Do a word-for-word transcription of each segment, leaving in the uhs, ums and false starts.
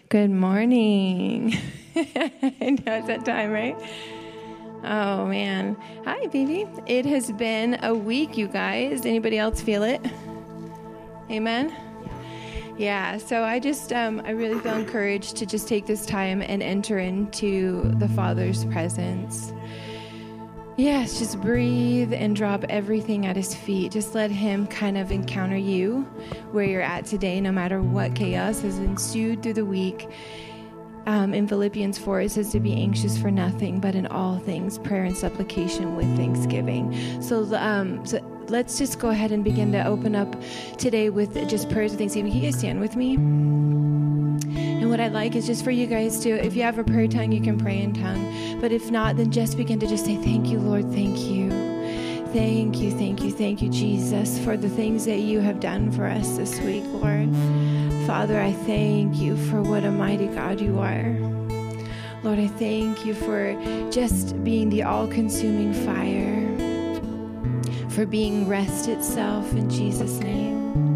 Good morning. I know it's that time, right? Oh, man. Hi, baby. It has been a week, you guys. Anybody else feel it? Amen? Yeah, so I just, um, I really feel encouraged to just take this time and enter into the Father's presence. Yes, just breathe and drop everything at his feet. Just let him kind of encounter you where you're at today, no matter what chaos has ensued through the week. Um, in Philippians four, it says to be anxious for nothing, but in all things, prayer and supplication with thanksgiving. So, um, so let's just go ahead and begin to open up today with just prayers of thanksgiving. Can you guys stand with me? And what I'd like is just for you guys to, if you have a prayer tongue, you can pray in tongue. But if not, then just begin to just say, thank you, Lord, thank you. Thank you, thank you, thank you, Jesus, for the things that you have done for us this week, Lord. Father, I thank you for what a mighty God you are. Lord, I thank you for just being the all-consuming fire, for being rest itself in Jesus' name.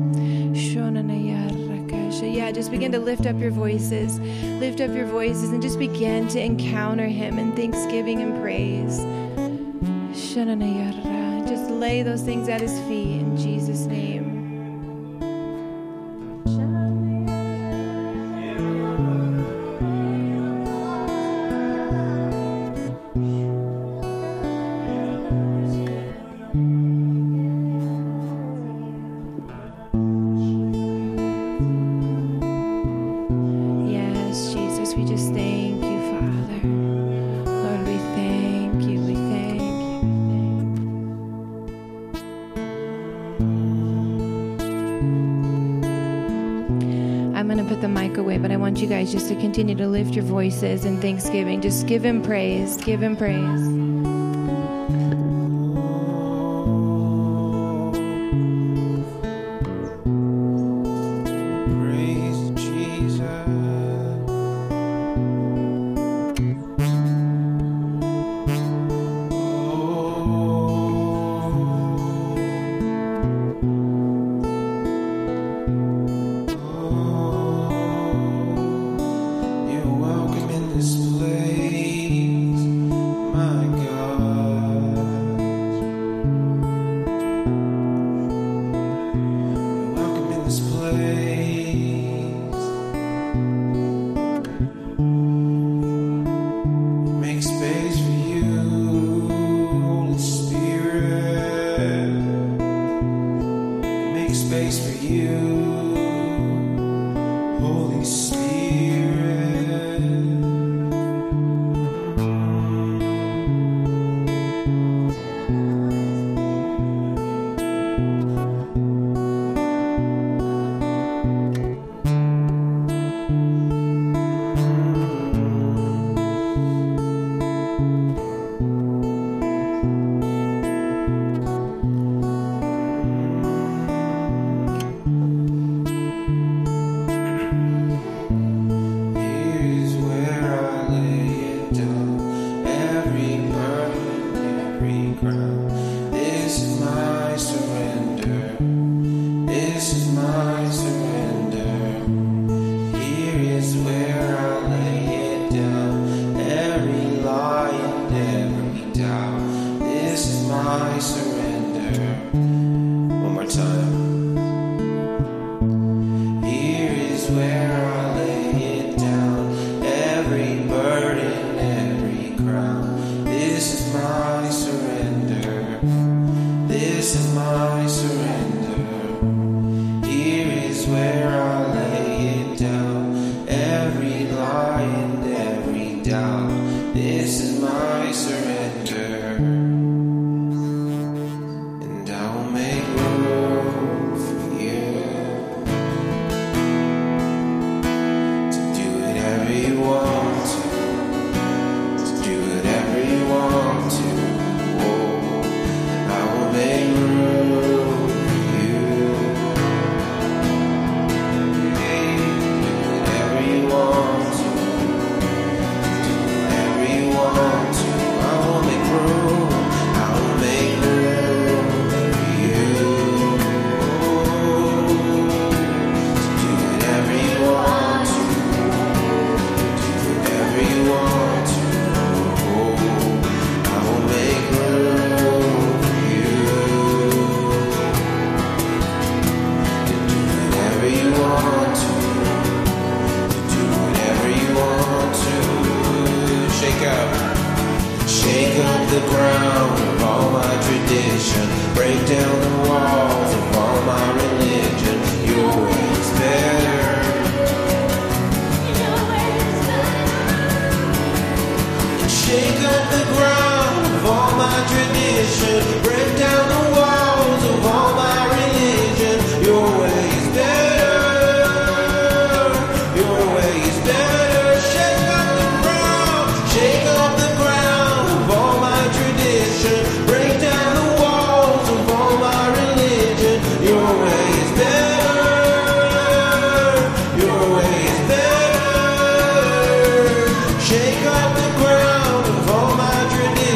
Yeah, just begin to lift up your voices. Lift up your voices and just begin to encounter him in thanksgiving and praise. Just lay those things at his feet in Jesus' name. You guys just to continue to lift your voices in thanksgiving. Just give him praise. Give him praise. I will make room. Shake up the ground of all my tradition. Break down the walls of all my religion. Your way is better. Your way is better. Shake up the ground of all my tradition. Break down the walls of all my religion. Your way is better. Your way is better. Shake up the ground. Shake up the ground of all my tradition. Break down the walls of all my religion. Your way is better. Your way is better. Shake up the ground of all my tradition.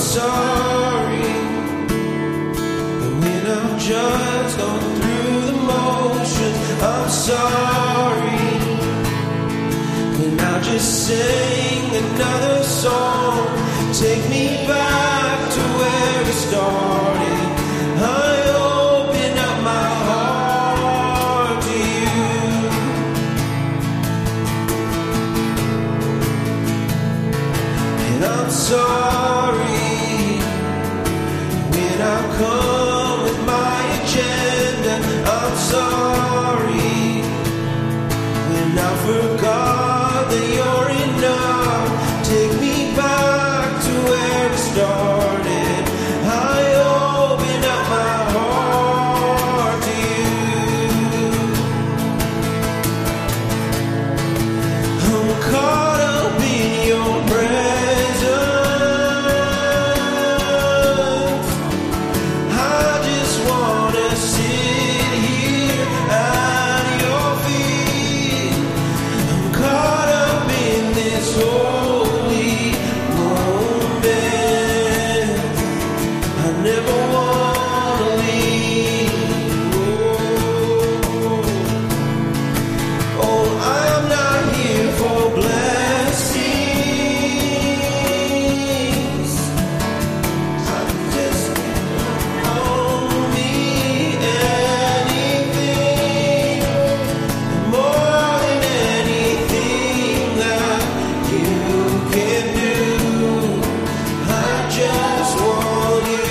sorry when I've just gone through the motions. I'm sorry when I just sing another song. Take me back to where we started. I open up my heart to you. And I'm sorry when I come with my agenda. I'm sorry when I forgot that you're enough. Take me back to where we started. I open up my heart to you. I'm caught up in your presence. I just wanna sit here at your feet. I'm caught up in this holy moment. I never wanna leave. Oh, oh, I'm not here for blessings. I'm just on me anything, more than anything that you can do. I just want you,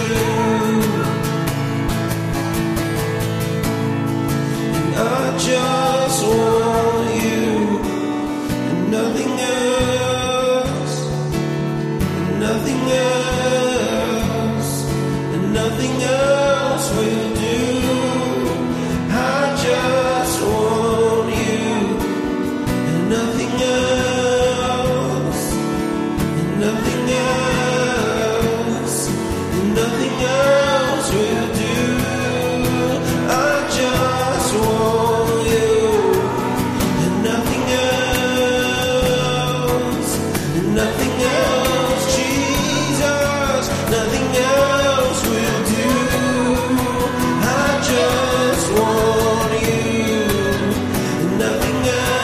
and I just want you, and nothing else, and nothing else, and nothing else will do. I just want you, and nothing else, and nothing else, and nothing else will do. I just want you, and nothing else, and nothing else, Jesus, nothing else will do. I just want you, and nothing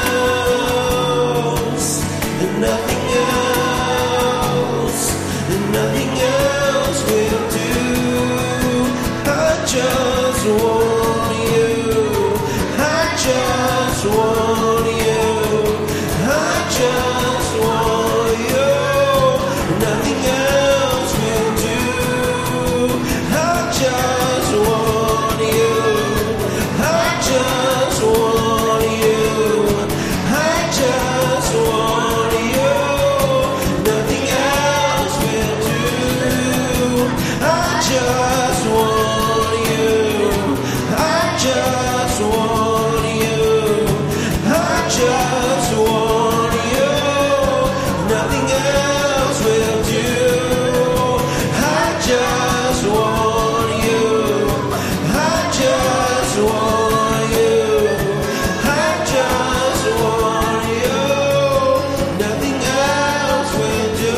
else, and nothing else, and nothing else will do. I just want you, I just want you, I just want you, nothing else will do. I just want you, I just want you, I just want you, nothing else will do. I just want you, I just want you, I just want you, nothing else will do. I just want you, I just want you, I just want you, nothing else will do.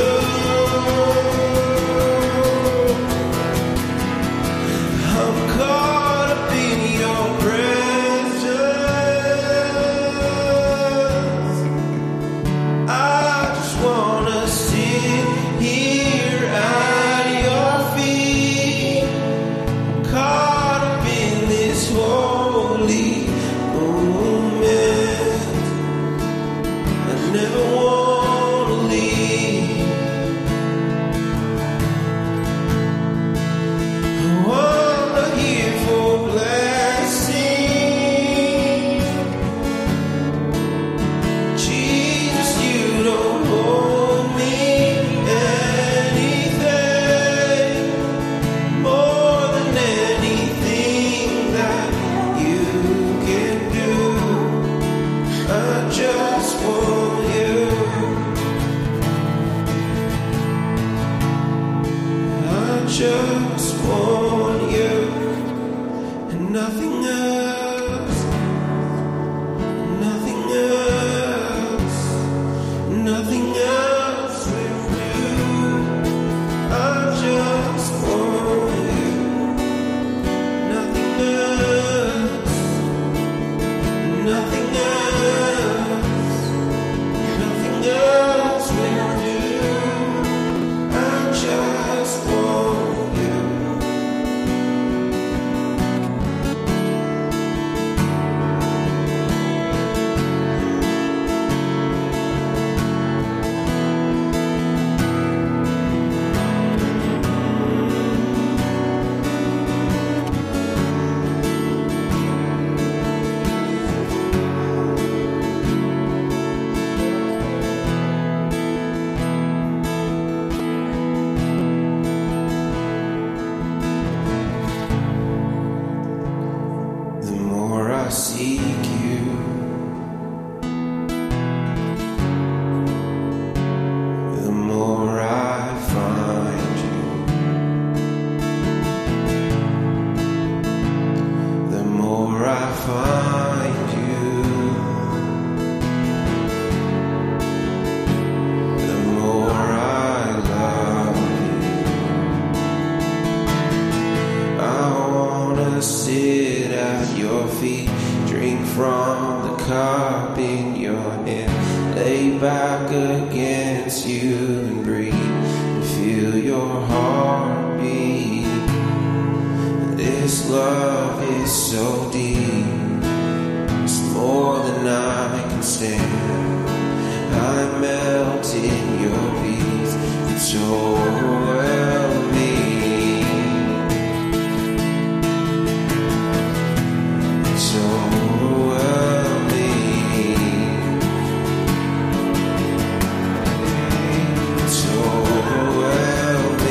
I'm caught up in your presence. I just wanna sit here at your feet. Caught up in this holy moment. I never wanna leave. Oh, I'm not here for blessings. Jesus, you don't owe me anything, more than anything that you can do. I just want you, I just want you, and nothing else, nothing else, nothing else will do. I just cup in your hand, lay back against you and breathe, and feel your heartbeat. This love is so deep, it's more than I can stand. I melt in your peace, it's overwhelming. It's overwhelming. It's overwhelming.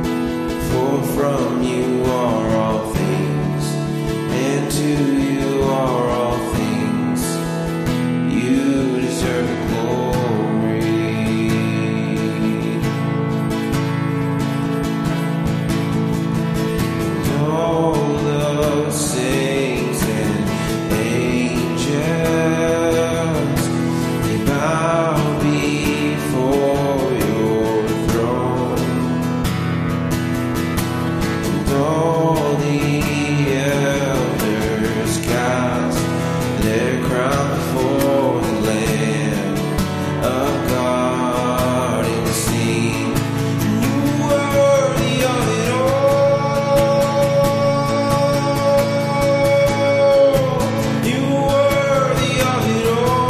From you are all things, and to you seen. You worthy of it all. You worthy of it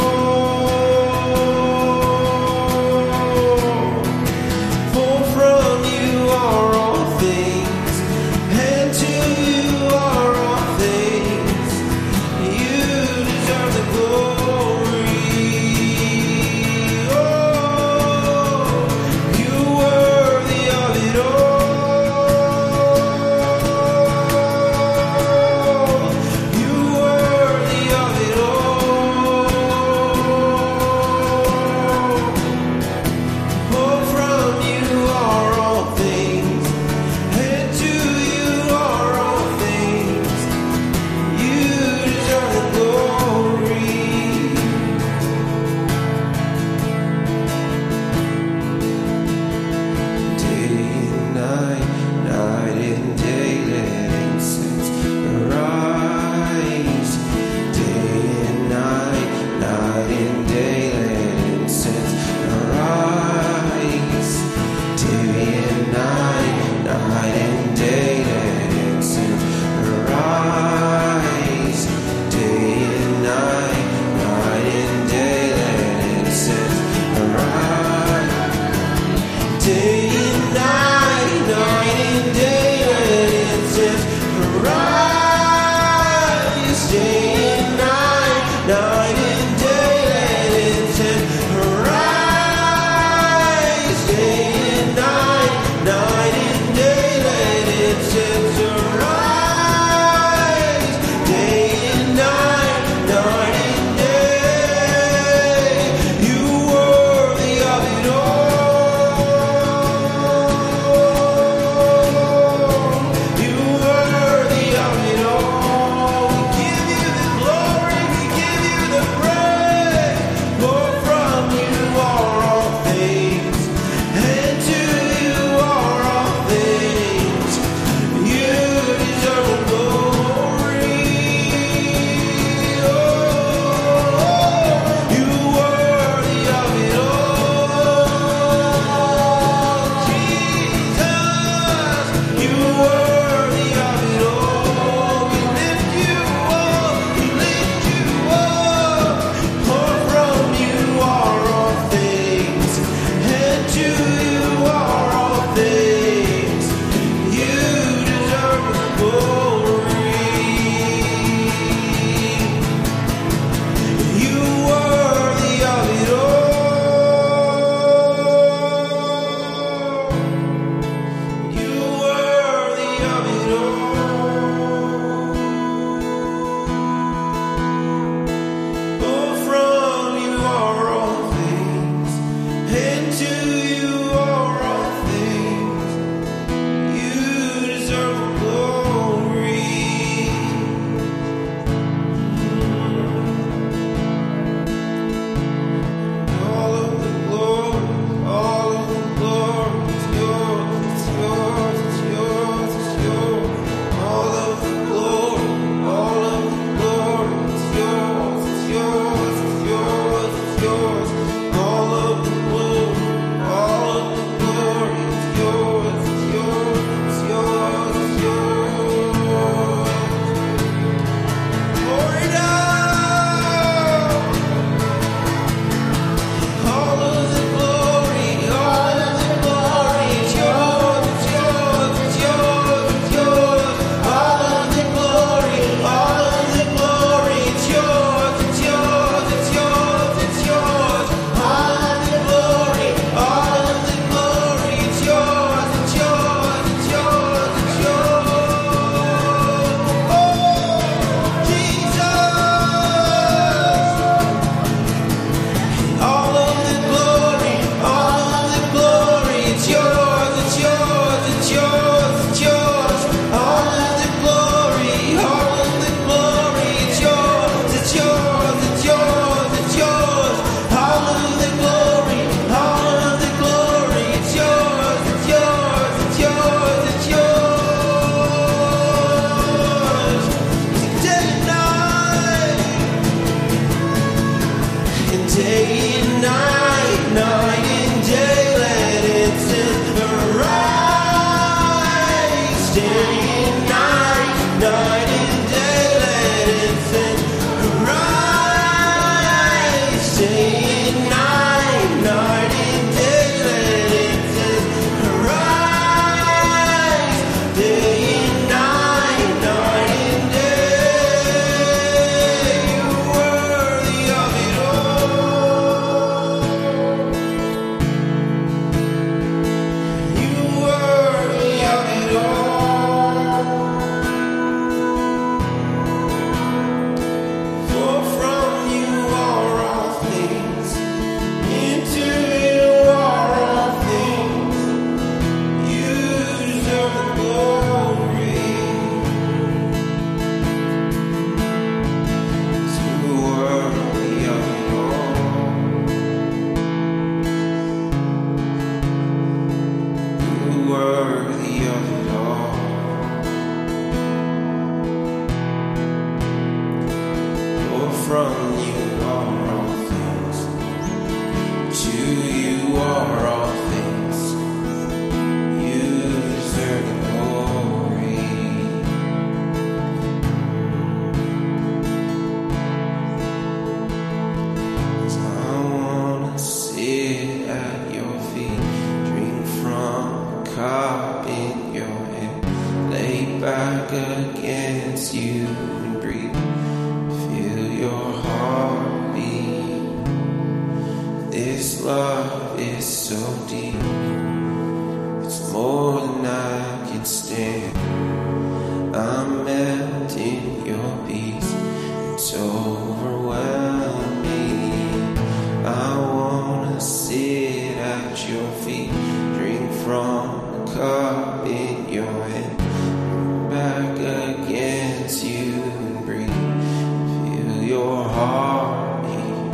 all. For from you are all things, and to you are all things. You deserve the glory. Oh, you cup in your hand, lay back against you and breathe. Feel your heartbeat. This love is so deep, it's more than I can stand. I'm melting your peace, it's overwhelming. I wanna sit at your feet, drink from the cup in your hand, back against you and breathe. Feel your heartbeat.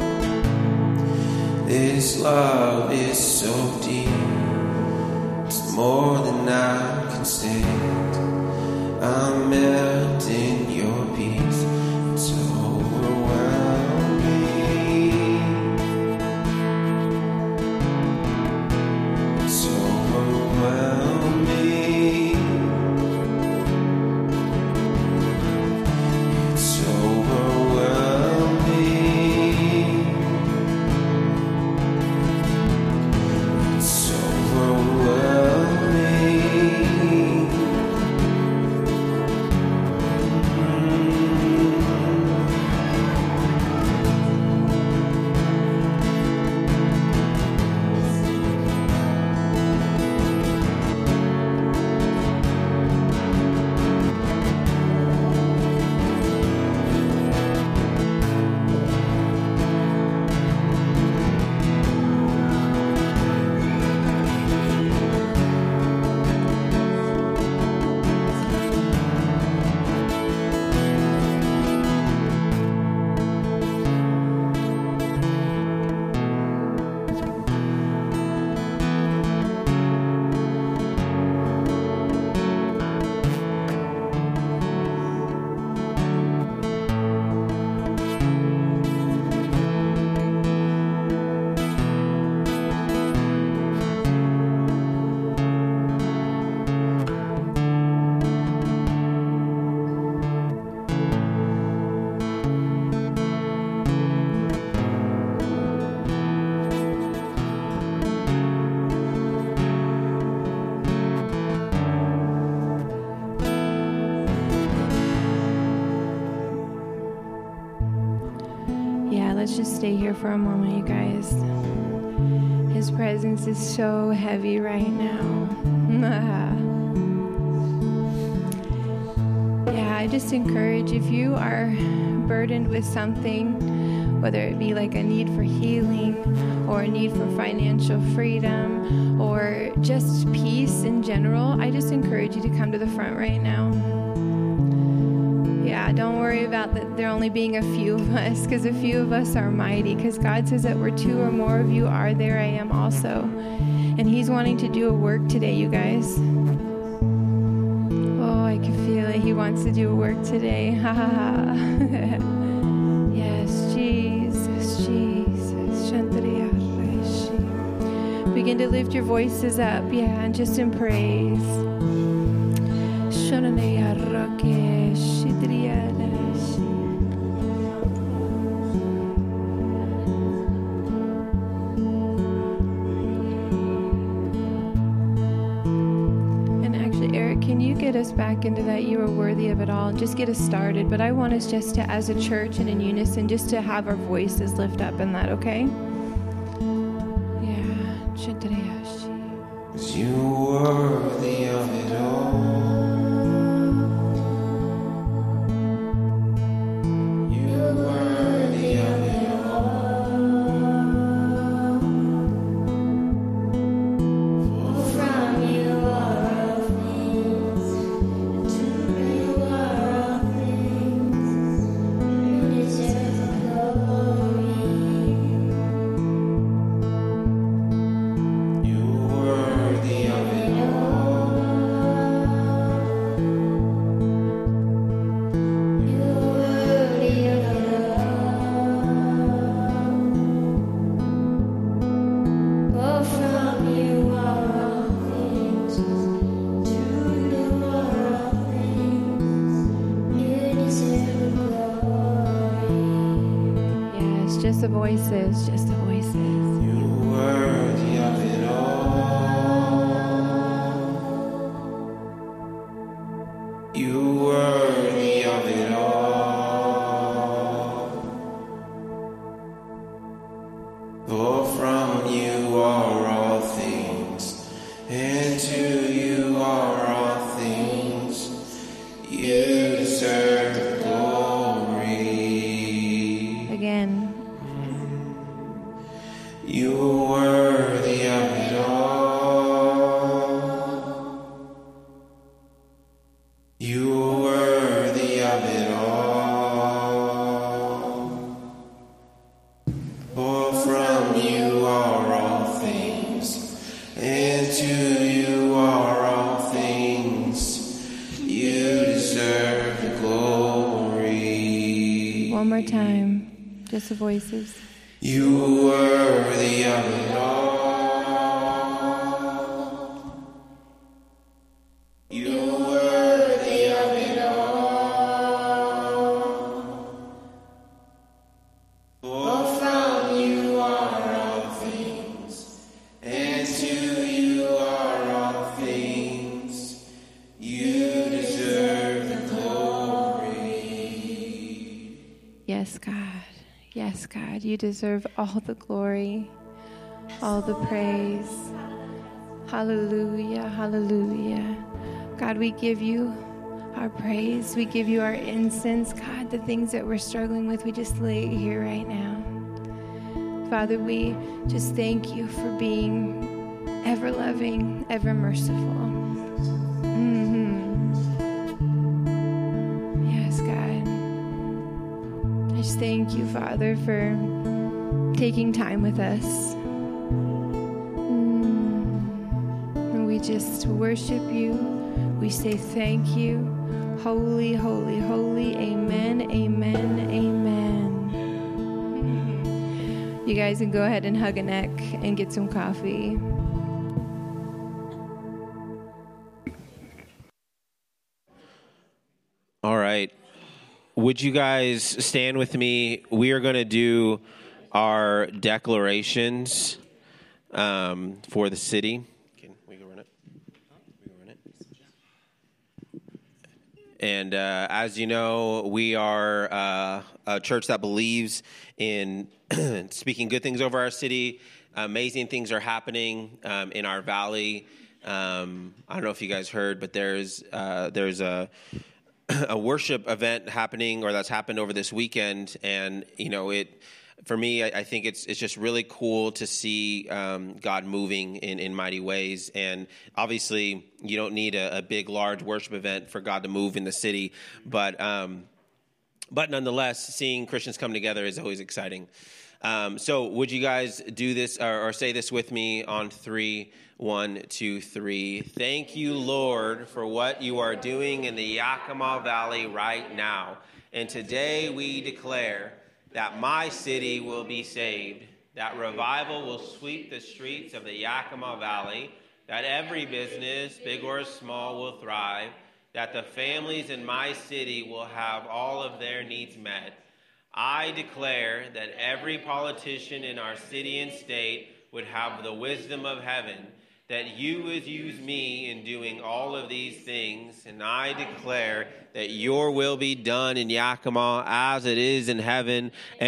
This love is so deep, it's more than I can stand. I'm melting your peace, it's overwhelming. It's overwhelming. It's overwhelming. It's overwhelming. Let's just stay here for a moment, you guys. His presence is so heavy right now. Yeah, I just encourage, if you are burdened with something, whether it be like a need for healing or a need for financial freedom or just peace in general, I just encourage you to come to the front right now. Yeah, don't worry about that there only being a few of us, because a few of us are mighty, because God says that where two or more of you are, there I am also. And he's wanting to do a work today, you guys. Oh, I can feel it. He wants to do a work today. Ha ha ha. Yes, Jesus, Jesus. Begin to lift your voices up, yeah, and just in praise. Get us back into that you are worthy of it all, and just get us started. But I want us just to, as a church and in unison, just to have our voices lift up in that, okay? Yeah. 'Cause you're worthy of it all. You're worthy of it all. For from you are all things, and to you are all things. You deserve the glory. You're worthy of it all. You're worthy of it all. For from you are all things, to you are all things. You deserve the glory. Yes, just the voices, just the voices. You're worthy of it all. and to you are all things. You deserve the glory. One more time, just the voices. You are worthy of it all. You are worthy of it all. For from you are all things, and to you are all things. You deserve the glory. Yes, God. Yes, God, you deserve all the glory, all the praise. Hallelujah, hallelujah. God, we give you our praise. We give you our incense. God, the things that we're struggling with, we just lay it here right now. Father, we just thank you for being ever loving, ever merciful. Mm-hmm. Yes, God. I just thank you, Father, for taking time with us. Mm. And we just worship you. We say thank you. Holy, holy, holy. Amen, amen, amen. Mm. You guys can go ahead and hug a neck and get some coffee. All right. Would you guys stand with me? We are going to do our declarations um, for the city. Can we go run it? We go run it. And uh, as you know, we are uh, a church that believes in speaking good things over our city. Amazing things are happening um, in our valley. Um, I don't know if you guys heard, but there's uh, there's a a worship event happening, or that's happened over this weekend, and you know it. For me, I, I think it's it's just really cool to see um, God moving in, in mighty ways. And obviously, you don't need a, a big, large worship event for God to move in the city, but um, but nonetheless, seeing Christians come together is always exciting. Um, so, would you guys do this or, or say this with me on three? One, two, three. Thank you, Lord, for what you are doing in the Yakima Valley right now. And today we declare that my city will be saved, that revival will sweep the streets of the Yakima Valley, that every business, big or small, will thrive, that the families in my city will have all of their needs met. I declare that every politician in our city and state would have the wisdom of heaven, that you would use me in doing all of these things, and I declare that your will be done in Yakima as it is in heaven.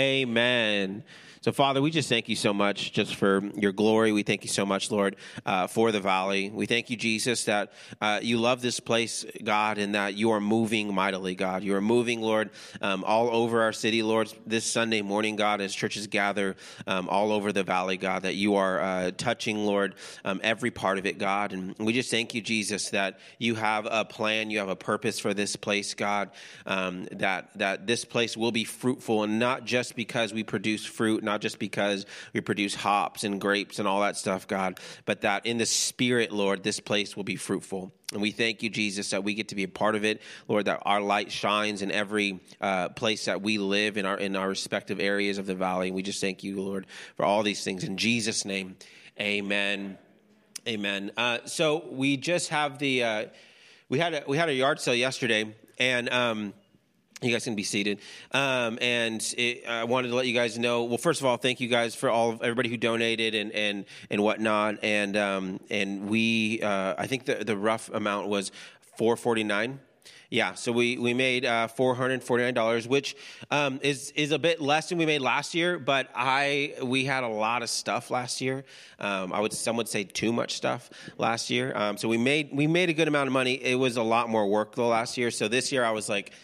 Amen. So, Father, we just thank you so much just for your glory. We thank you so much, Lord, uh, for the valley. We thank you, Jesus, that uh, you love this place, God, and that you are moving mightily, God. You are moving, Lord, um, all over our city, Lord, this Sunday morning, God, as churches gather um, all over the valley, God, that you are uh, touching, Lord, um, every part of it, God. And we just thank you, Jesus, that you have a plan, you have a purpose for this place, God, um, that, that this place will be fruitful, and not just because we produce fruit, not just because we produce hops and grapes and all that stuff, God, but that in the Spirit, Lord, this place will be fruitful. And we thank you, Jesus, that we get to be a part of it, Lord, that our light shines in every uh, place that we live in our in our respective areas of the valley. And we just thank you, Lord, for all these things. In Jesus' name, amen. Amen. Uh, so we just have the uh, we had a, we had a yard sale yesterday, and um, you guys can be seated. Um, and it, I wanted to let you guys know. Well, first of all, thank you guys for all of everybody who donated and and and whatnot. And um, and we uh, I think the the rough amount was four forty-nine. Yeah, so we we made uh, four hundred forty-nine dollars, which um, is is a bit less than we made last year. But I we had a lot of stuff last year. Um, I would some would say too much stuff last year. Um, so we made we made a good amount of money. It was a lot more work though last year. So this year I was like,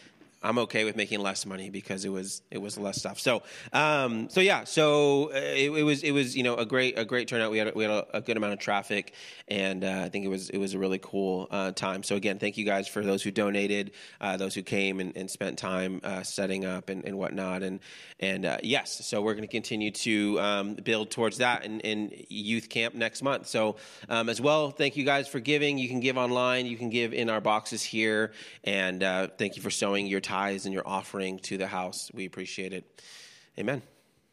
I'm okay with making less money because it was it was less stuff. So um, so yeah, so uh, it, it was it was you know a great a great turnout. We had a, we had a, a good amount of traffic, and uh, I think it was it was a really cool uh, time. So again, thank you guys for those who donated, uh, those who came and, and spent time uh, setting up and, and whatnot. And and uh, yes, so we're going to continue to um, build towards that in, in youth camp next month. So um, as well, thank you guys for giving. You can give online, you can give in our boxes here, and uh, thank you for sowing your tithes and your offering to the house. We appreciate it. Amen.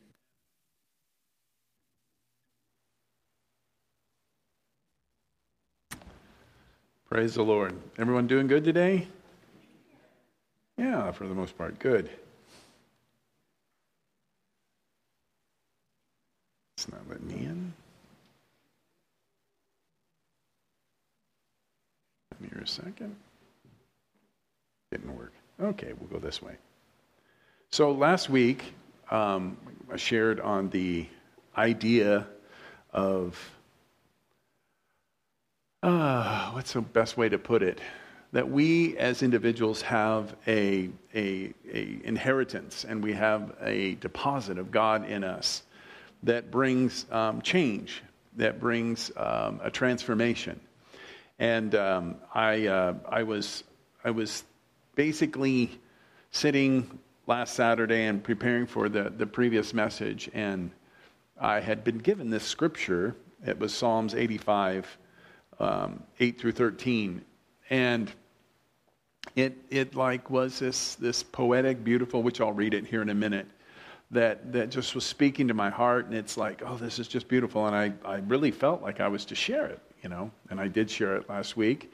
Praise the Lord. Everyone doing good today? Yeah, for the most part, good. It's not letting me in. Give me here a second. Didn't work. Okay, we'll go this way. So last week, um, I shared on the idea of, uh, what's the best way to put it? That we as individuals have a, a, a inheritance and we have a deposit of God in us that brings um, change, that brings um, a transformation. And um, I, uh, I was, I was basically sitting last Saturday and preparing for the, the previous message, and I had been given this scripture. It was Psalms eighty-five, um, eight through thirteen, and it it like was this this poetic, beautiful, which I'll read it here in a minute, that that just was speaking to my heart, and it's like, oh, this is just beautiful, and I, I really felt like I was to share it, you know, and I did share it last week.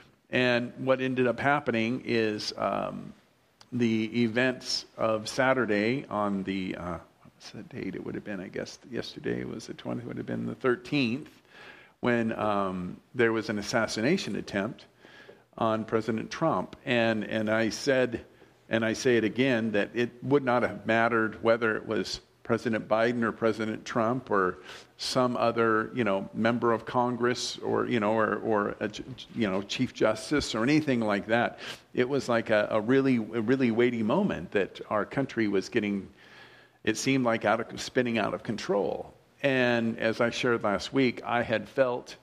And what ended up happening is um, the events of Saturday on the, uh, what's the date? It would have been, I guess, yesterday was the twentieth, would have been the thirteenth, when um, there was an assassination attempt on President Trump. And and I said, and I say it again, that it would not have mattered whether it was President Biden or President Trump or some other, you know, member of Congress or, you know, or, or a, you know, Chief Justice or anything like that. It was like a, a really, a really weighty moment that our country was getting, it seemed like out of, spinning out of control. And as I shared last week, I had felt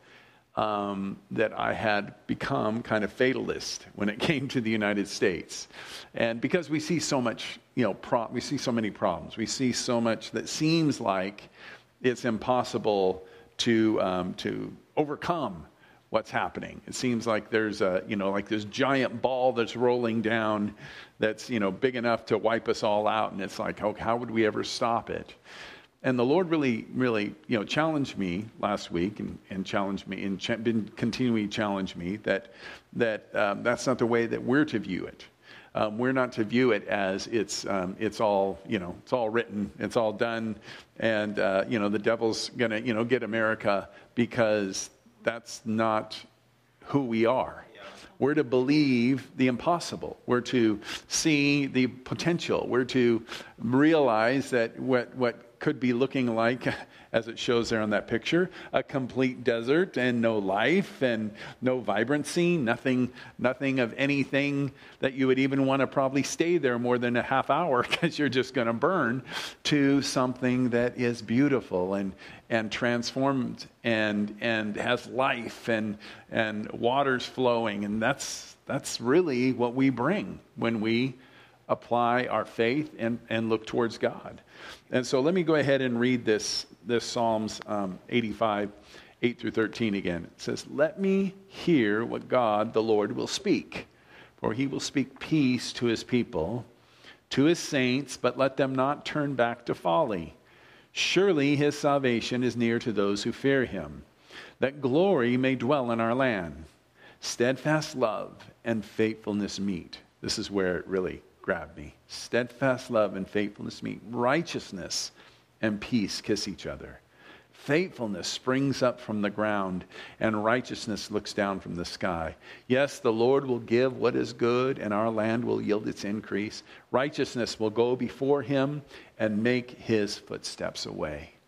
um, that I had become kind of fatalist when it came to the United States. And because we see so much, you know, pro- we see so many problems. We see so much that seems like it's impossible to um, to overcome what's happening. It seems like there's a, you know, like this giant ball that's rolling down that's, you know, big enough to wipe us all out. And it's like, how, how would we ever stop it? And the Lord really, really, you know, challenged me last week and, and challenged me and ch- been continuing to challenge me that that um, that's not the way that we're to view it. Um, we're not to view it as it's um, it's all, you know, it's all written, it's all done, and uh, you know, the devil's gonna, you know, get America, because that's not who we are. We're to believe the impossible. We're to see the potential. We're to realize that what what could be looking like, as it shows there on that picture, a complete desert and no life and no vibrancy, nothing, nothing of anything that you would even want to probably stay there more than a half hour because you're just going to burn, to something that is beautiful and and transformed and and has life and and waters flowing. And that's that's really what we bring when we apply our faith and, and look towards God. And so let me go ahead and read this, this Psalms um, eighty-five, eight through thirteen again. It says, "Let me hear what God the Lord will speak, for he will speak peace to his people, to his saints, but let them not turn back to folly. Surely his salvation is near to those who fear him, that glory may dwell in our land. Steadfast love and faithfulness meet." This is where it really grabbed me. Steadfast love and faithfulness meet. Righteousness and peace kiss each other. Faithfulness springs up from the ground, and righteousness looks down from the sky. Yes, the Lord will give what is good, and our land will yield its increase. Righteousness will go before him and make his footsteps a way.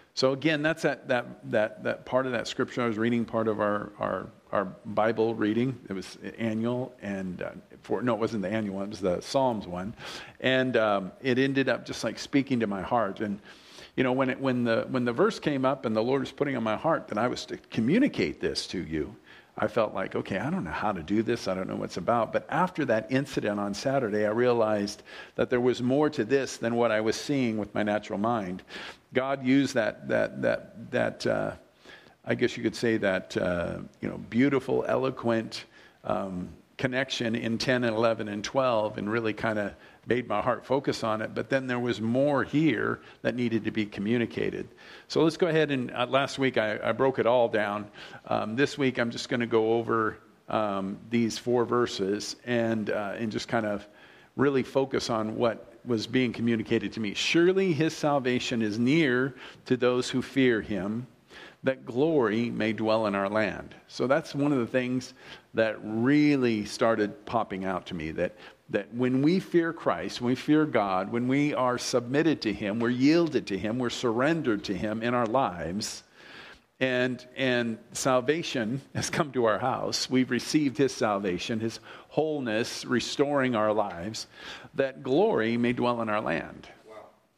So again, that's that that that that part of that scripture I was reading, part of our our our Bible reading. It was annual, and uh, for no, it wasn't the annual one. It was the Psalms one, and um, it ended up just like speaking to my heart. And you know, when it when the when the verse came up, and the Lord was putting on my heart that I was to communicate this to you, I felt like, okay, I don't know how to do this. I don't know what it's about. But after that incident on Saturday, I realized that there was more to this than what I was seeing with my natural mind. God used that that that that uh, I guess you could say that uh, you know beautiful, eloquent um, connection in ten and eleven and twelve, and really kind of made my heart focus on it. But then there was more here that needed to be communicated. So let's go ahead and uh, last week I, I broke it all down. Um, this week I'm just going to go over um, these four verses and uh, and just kind of really focus on what was being communicated to me. Surely his salvation is near to those who fear him, that glory may dwell in our land. So that's one of the things that really started popping out to me, that that when we fear Christ, when we fear God, when we are submitted to him, we're yielded to him, we're surrendered to him in our lives, and and salvation has come to our house. We've received his salvation, his wholeness, restoring our lives, that glory may dwell in our land. Wow.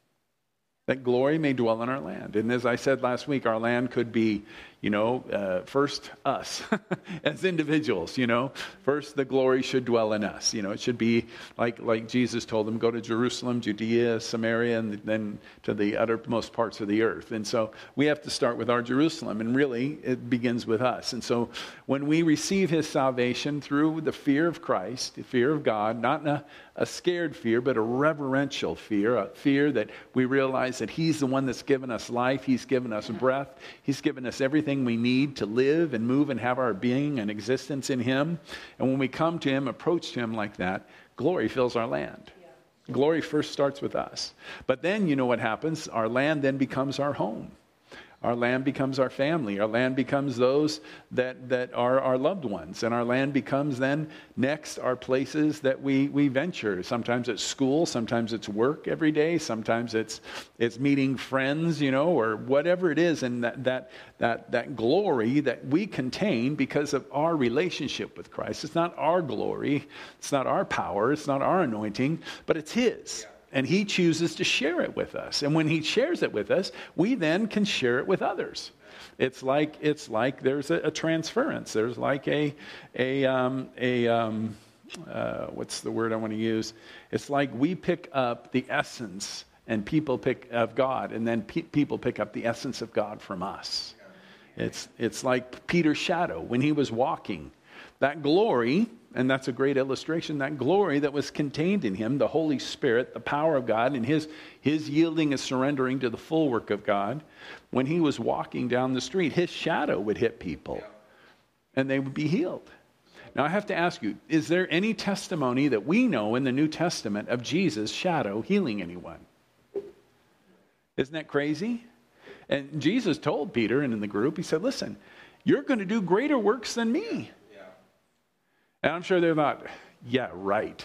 That glory may dwell in our land. And as I said last week, our land could be, you know, uh, first us as individuals, you know. First, the glory should dwell in us. You know, it should be like like Jesus told them, go to Jerusalem, Judea, Samaria, and then to the uttermost parts of the earth. And so we have to start with our Jerusalem, and really it begins with us. And so when we receive his salvation through the fear of Christ, the fear of God, not in a, a scared fear, but a reverential fear, a fear that we realize that he's the one that's given us life, he's given us breath, he's given us everything we need to live and move and have our being and existence in him. And when we come to him, approach to him like that, glory fills our land. Yeah. Glory first starts with us. But then you know what happens? Our land then becomes our home. Our land becomes our family. Our land becomes those that, that are our loved ones. And our land becomes then next our places that we, we venture. Sometimes it's school. Sometimes it's work every day. Sometimes it's it's meeting friends, you know, or whatever it is. And that that that that glory that we contain because of our relationship with Christ. It's not our glory. It's not our power. It's not our anointing, but it's his. And he chooses to share it with us. And when he shares it with us, we then can share it with others. It's like it's like there's a, a transference. There's like a a um, a um, uh, what's the word I want to use? It's like we pick up the essence and people pick of God, and then pe- people pick up the essence of God from us. It's it's like Peter's shadow when he was walking. That glory, and that's a great illustration, that glory that was contained in him, the Holy Spirit, the power of God, and his, his yielding and surrendering to the full work of God, when he was walking down the street, his shadow would hit people, and they would be healed. Now, I have to ask you, is there any testimony that we know in the New Testament of Jesus' shadow healing anyone? Isn't that crazy? And Jesus told Peter and in the group, he said, listen, you're going to do greater works than me. And I'm sure they're not, yeah, right.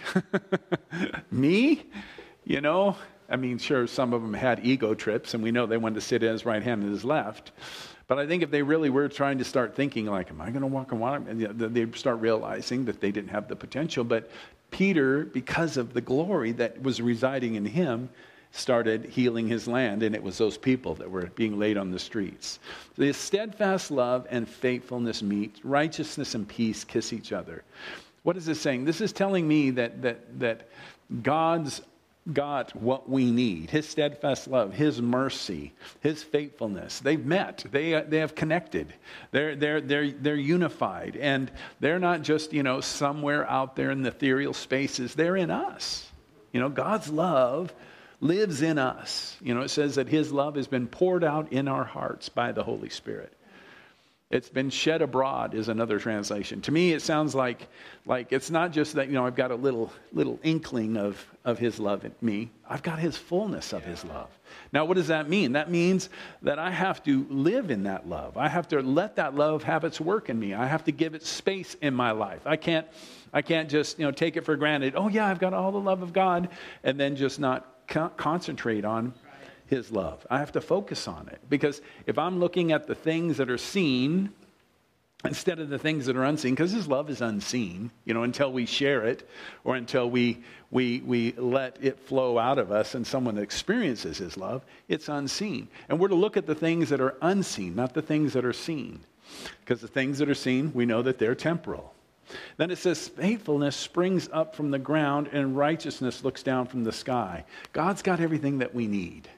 Me? You know, I mean, sure, some of them had ego trips, and we know they wanted to sit at his right hand and his left. But I think if they really were trying to start thinking like, am I going to walk on water? And they'd start realizing that they didn't have the potential. But Peter, because of the glory that was residing in him, started healing his land, and it was those people that were being laid on the streets. The steadfast love and faithfulness meet, righteousness and peace kiss each other. What is this saying? This is telling me that that that God's got what we need. His steadfast love, his mercy, his faithfulness. They've met. They they have connected. They're they're they're they're unified, and they're not just, you know, somewhere out there in the ethereal spaces. They're in us. You know, God's love lives in us. You know, it says that his love has been poured out in our hearts by the Holy Spirit. It's been shed abroad is another translation. To me, it sounds like like it's not just that, you know, I've got a little little inkling of, of his love in me. I've got his fullness of his love. Now, what does that mean? That means that I have to live in that love. I have to let that love have its work in me. I have to give it space in my life. I can't I can't just, you know, take it for granted. Oh, yeah, I've got all the love of God, and then just not concentrate on his love. I have to focus on it. Because if I'm looking at the things that are seen instead of the things that are unseen, because his love is unseen, you know, until we share it or until we we we let it flow out of us and someone experiences his love, it's unseen. And we're to look at the things that are unseen, not the things that are seen. Because the things that are seen, we know that they're temporal. Then it says, faithfulness springs up from the ground and righteousness looks down from the sky. God's got everything that we need.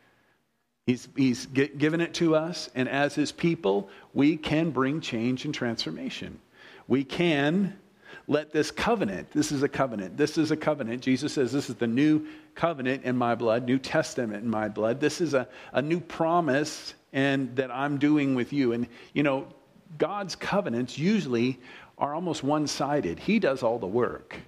He's, he's g- given it to us, and as his people, we can bring change and transformation. We can let this covenant, this is a covenant, this is a covenant. Jesus says this is the new covenant in my blood, New Testament in my blood. This is a, a new promise and that I'm doing with you. And, you know, God's covenants usually are almost one-sided. He does all the work.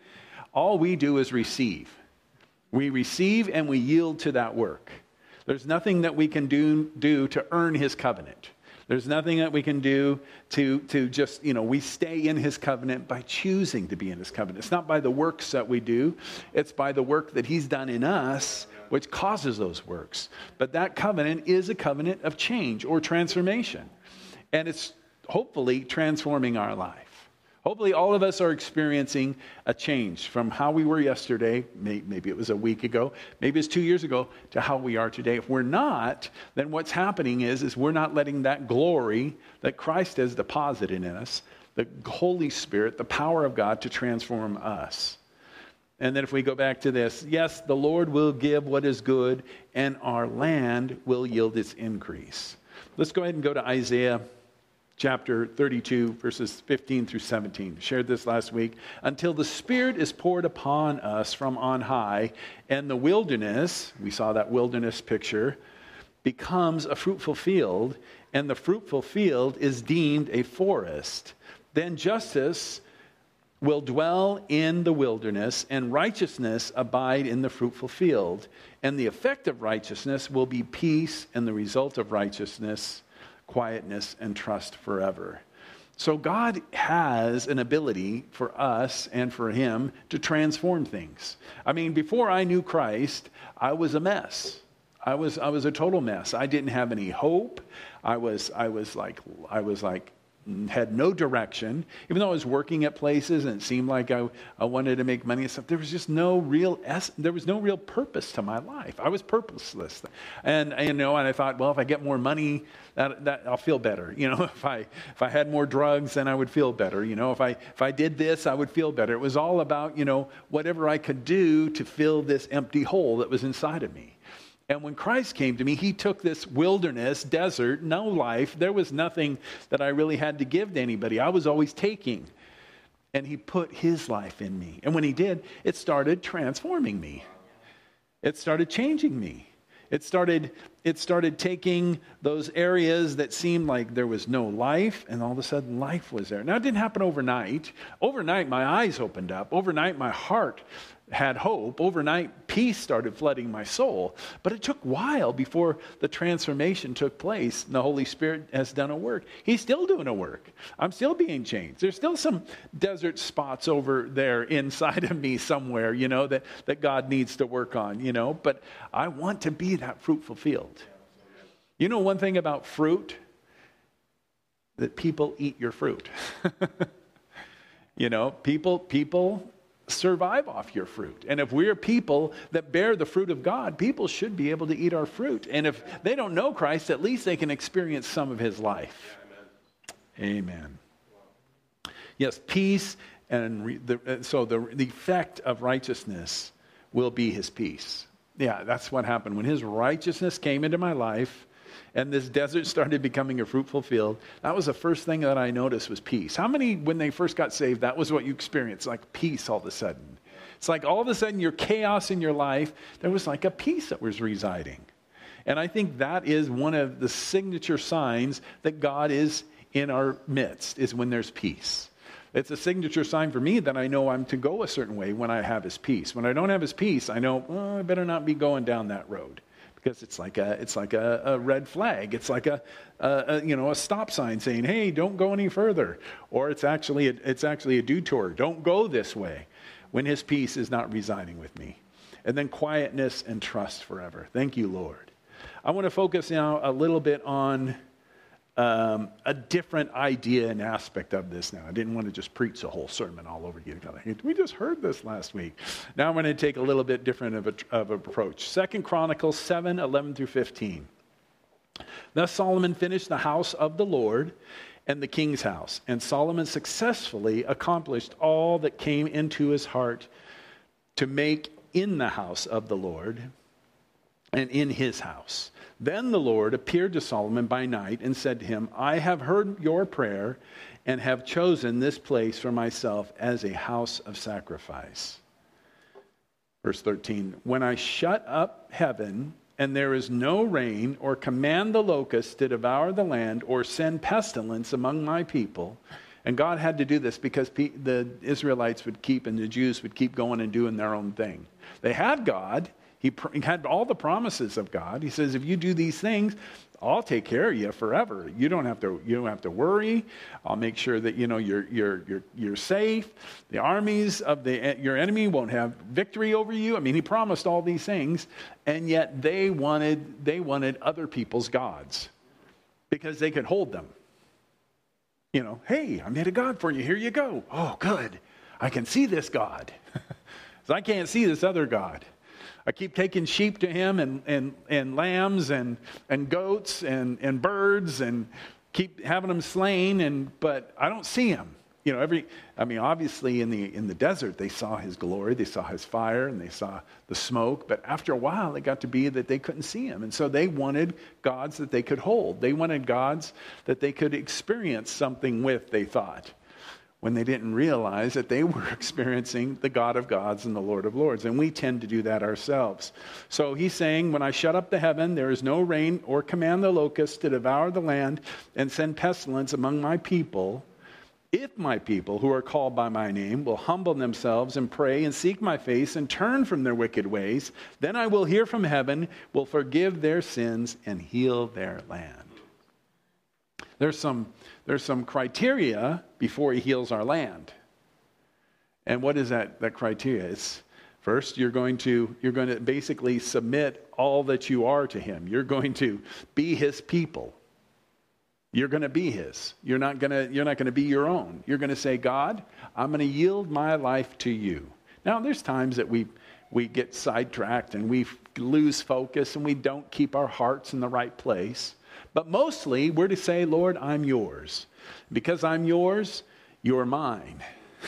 All we do is receive. We receive and we yield to that work. There's nothing that we can do, do to earn his covenant. There's nothing that we can do to, to just, you know, we stay in his covenant by choosing to be in his covenant. It's not by the works that we do. It's by the work that he's done in us, which causes those works. But that covenant is a covenant of change or transformation. And it's hopefully transforming our life. Hopefully all of us are experiencing a change from how we were yesterday, maybe it was a week ago, maybe it's two years ago, to how we are today. If we're not, then what's happening is, is we're not letting that glory that Christ has deposited in us, the Holy Spirit, the power of God, to transform us. And then if we go back to this, yes, the Lord will give what is good, and our land will yield its increase. Let's go ahead and go to Isaiah chapter thirty-two, verses fifteen through seventeen. Shared this last week. Until the Spirit is poured upon us from on high, and the wilderness, we saw that wilderness picture, becomes a fruitful field, and the fruitful field is deemed a forest. Then justice will dwell in the wilderness, and righteousness abide in the fruitful field. And the effect of righteousness will be peace, and the result of righteousness, quietness, and trust forever. So God has an ability for us and for him to transform things. I mean, before I knew Christ, I was a mess. I was I was a total mess. I didn't have any hope. I was I was like I was like had no direction. Even though I was working at places and it seemed like I, I wanted to make money and stuff, there was just no real es- there was no real purpose to my life. I was purposeless. And you know, and I thought, well, if I get more money, that, that I'll feel better. You know, if I if I had more drugs, then I would feel better. You know, if I if I did this, I would feel better. It was all about, you know, whatever I could do to fill this empty hole that was inside of me. And when Christ came to me, he took this wilderness, desert, no life. There was nothing that I really had to give to anybody. I was always taking. And he put his life in me. And when he did, it started transforming me. It started changing me. It started, it started taking those areas that seemed like there was no life, and all of a sudden life was there. Now, it didn't happen overnight. Overnight, my eyes opened up. Overnight, my heart had hope. Overnight, peace started flooding my soul. But it took a while before the transformation took place. And the Holy Spirit has done a work. He's still doing a work. I'm still being changed. There's still some desert spots over there inside of me somewhere, you know, that, that God needs to work on, you know. But I want to be that fruitful field. You know one thing about fruit? That people eat your fruit. You know, people, people... survive off your fruit. And if we're people that bear the fruit of God, people should be able to eat our fruit. And if they don't know Christ, at least they can experience some of his life. Amen. Amen. Yes, peace and re, the, so the, the effect of righteousness will be his peace. Yeah, that's what happened. When his righteousness came into my life, and this desert started becoming a fruitful field, that was the first thing that I noticed was peace. How many, when they first got saved, that was what you experienced, like peace all of a sudden? It's like all of a sudden your chaos in your life, there was like a peace that was residing. And I think that is one of the signature signs that God is in our midst, is when there's peace. It's a signature sign for me that I know I'm to go a certain way when I have his peace. When I don't have his peace, I know, oh, I better not be going down that road. Because it's like a it's like a, a red flag. It's like a, a, a you know a stop sign saying, "Hey, don't go any further." Or it's actually a, it's actually a detour. Don't go this way. When his peace is not residing with me, and then quietness and trust forever. Thank you, Lord. I want to focus now a little bit on um, a different idea and aspect of this now. I didn't want to just preach the whole sermon all over you. We just heard this last week. Now I'm going to take a little bit different of, a, of an approach. Second Chronicles seven, eleven through fifteen. Thus Solomon finished the house of the Lord and the king's house. And Solomon successfully accomplished all that came into his heart to make in the house of the Lord and in his house. Then the Lord appeared to Solomon by night and said to him, I have heard your prayer and have chosen this place for myself as a house of sacrifice. Verse thirteen, when I shut up heaven and there is no rain, or command the locusts to devour the land, or send pestilence among my people. And God had to do this because the Israelites would keep, and the Jews would keep going and doing their own thing. They had God. He had all the promises of God. He says, if you do these things, I'll take care of you forever. You don't have to. You don't have to worry. I'll make sure that you know you're you're you're you're safe. The armies of the your enemy won't have victory over you. I mean, he promised all these things, and yet they wanted they wanted other people's gods because they could hold them. You know, hey, I made a god for you. Here you go. Oh, good. I can see this God. So I can't see this other God. I keep taking sheep to him and, and, and lambs and, and goats and, and birds and keep having them slain, and but I don't see him. You know, every I mean, obviously in the in the desert they saw his glory, they saw his fire, and they saw the smoke, but after a while it got to be that they couldn't see him. And so they wanted gods that they could hold. They wanted gods that they could experience something with, they thought, when they didn't realize that they were experiencing the God of gods and the Lord of lords. And we tend to do that ourselves. So he's saying, when I shut up the heaven, there is no rain, or command the locusts to devour the land and send pestilence among my people, if my people who are called by my name will humble themselves and pray and seek my face and turn from their wicked ways, then I will hear from heaven, will forgive their sins and heal their land. There's some there's some criteria before he heals our land. And what is that, that criteria? It's first, you're going to you're going to basically submit all that you are to him. You're going to be his people. You're going to be his. You're not going to you're not going to be your own. You're going to say, God, I'm going to yield my life to you. Now, there's times that we we get sidetracked and we lose focus and we don't keep our hearts in the right place. But mostly, we're to say, Lord, I'm yours. Because I'm yours, you're mine.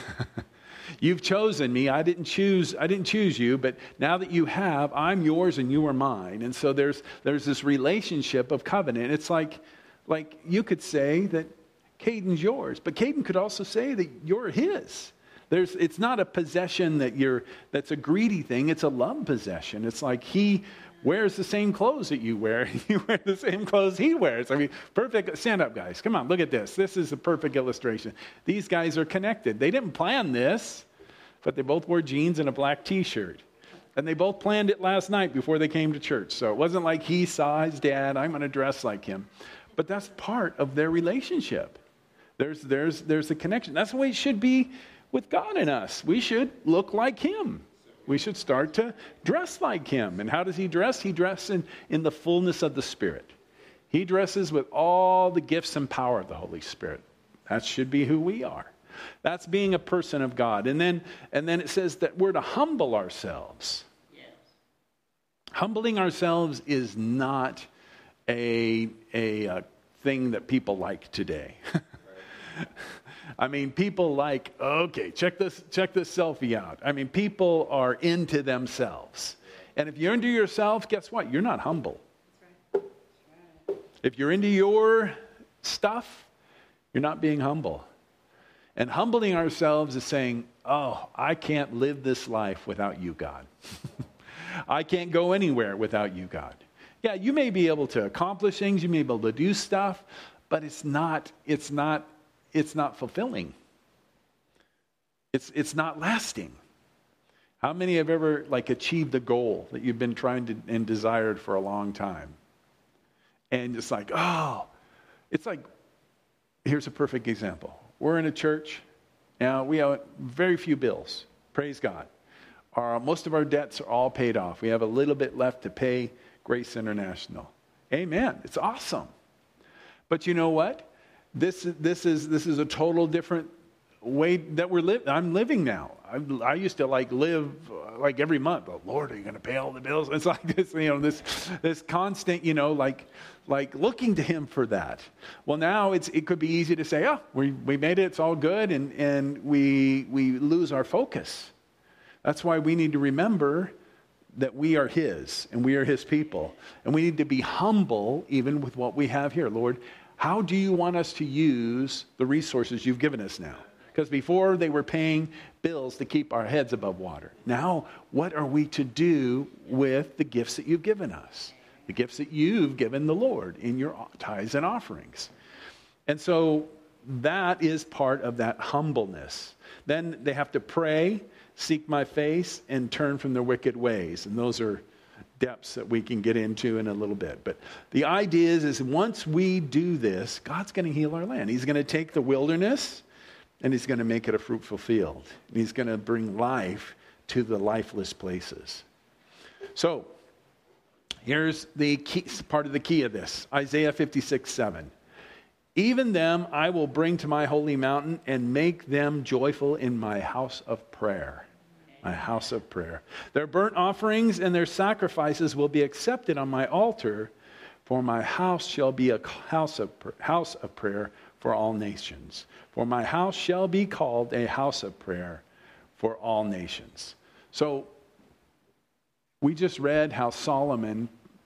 You've chosen me. I didn't choose I didn't choose you, but now that you have, I'm yours and you are mine. And so there's there's this relationship of covenant. It's like like you could say that Caden's yours, but Caden could also say that you're his. There's it's not a possession that you're that's a greedy thing, it's a love possession. It's like he wears the same clothes that you wear. You wear the same clothes he wears. I mean, perfect. Stand up, guys. Come on, look at this. This is a perfect illustration. These guys are connected. They didn't plan this, but they both wore jeans and a black T-shirt. And they both planned it last night before they came to church. So it wasn't like he saw his dad, I'm going to dress like him. But that's part of their relationship. There's, there's, there's a connection. That's the way it should be with God and us. We should look like him. We should start to dress like him. And how does he dress? He dresses in, in the fullness of the Spirit. He dresses with all the gifts and power of the Holy Spirit. That should be who we are. That's being a person of God. And then, and then it says that we're to humble ourselves. Yes. Humbling ourselves is not a, a, a thing that people like today. I mean, people like, okay, check this, check this selfie out. I mean, people are into themselves. And if you're into yourself, guess what? You're not humble. That's right. That's right. If you're into your stuff, you're not being humble. And humbling ourselves is saying, oh, I can't live this life without you, God. I can't go anywhere without you, God. Yeah, you may be able to accomplish things, you may be able to do stuff, but it's not, it's not, it's not fulfilling. It's it's not lasting. How many have ever like achieved a goal that you've been trying to and desired for a long time? And it's like, oh, it's like, here's a perfect example. We're in a church. Now, we have very few bills. Praise God. Our, most of our debts are all paid off. We have a little bit left to pay Grace International. Amen. It's awesome. But you know what? This, this, is, this is a total different way that we're living. I'm living now. I, I used to like live uh, like every month. Oh, Lord, are you going to pay all the bills? It's like this, you know, this, this constant, you know, like, like looking to him for that. Well, now it's, it could be easy to say, oh, we, we made it. It's all good. And, and we, we lose our focus. That's why we need to remember that we are his and we are his people. And we need to be humble even with what we have here. Lord, how do you want us to use the resources you've given us now? Because before they were paying bills to keep our heads above water. Now, what are we to do with the gifts that you've given us? The gifts that you've given the Lord in your tithes and offerings. And so that is part of that humbleness. Then they have to pray, seek my face, and turn from their wicked ways. And those are depths that we can get into in a little bit. But the idea is, is once we do this, God's going to heal our land. He's going to take the wilderness and he's going to make it a fruitful field. And he's going to bring life to the lifeless places. So here's the key, part of the key of this. Isaiah fifty-six seven. Even them I will bring to my holy mountain and make them joyful in my house of prayer. My house of prayer. Their burnt offerings and their sacrifices will be accepted on my altar, for my house shall be a house of, house of prayer for all nations. For my house shall be called a house of prayer for all nations. So we just read how Solomon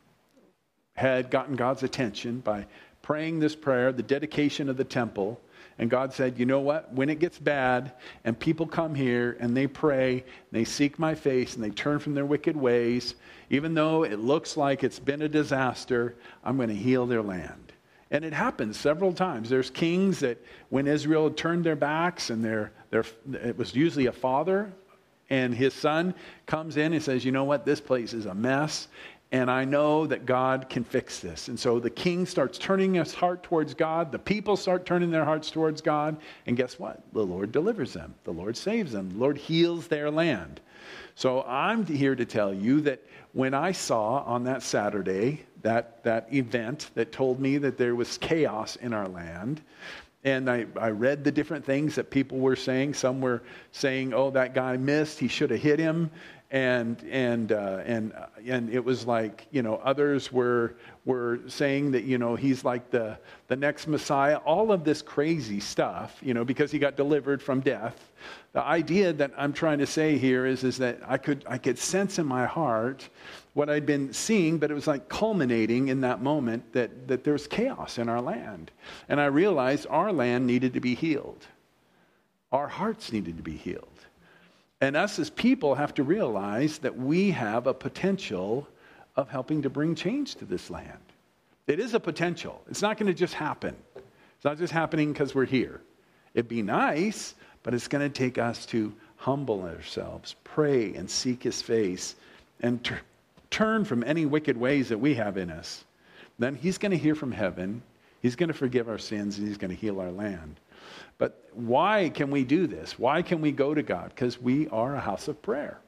had gotten God's attention by praying this prayer, the dedication of the temple. And God said, you know what? When it gets bad and people come here and they pray, and they seek my face and they turn from their wicked ways, even though it looks like it's been a disaster, I'm going to heal their land. And it happens several times. There's kings that when Israel had turned their backs and their, their, it was usually a father and his son comes in and says, you know what? This place is a mess. And I know that God can fix this. And so the king starts turning his heart towards God. The people start turning their hearts towards God. And guess what? The Lord delivers them. The Lord saves them. The Lord heals their land. So I'm here to tell you that when I saw on that Saturday that, that event that told me that there was chaos in our land, and I, I read the different things that people were saying. Some were saying, oh, that guy missed. He should have hit him. And and uh, and and it was like, you know, others were were saying that, you know, he's like the the next Messiah. All of this crazy stuff, you know, because he got delivered from death. The idea that I'm trying to say here is is that I could I could sense in my heart what I'd been seeing, but it was like culminating in that moment that that there's chaos in our land, and I realized our land needed to be healed. Our hearts needed to be healed. And us as people have to realize that we have a potential of helping to bring change to this land. It is a potential. It's not going to just happen. It's not just happening because we're here. It'd be nice, but it's going to take us to humble ourselves, pray and seek his face, and t- turn from any wicked ways that we have in us. Then he's going to hear from heaven. He's going to forgive our sins, and he's going to heal our land. But why can we do this? Why can we go to God? Because we are a house of prayer.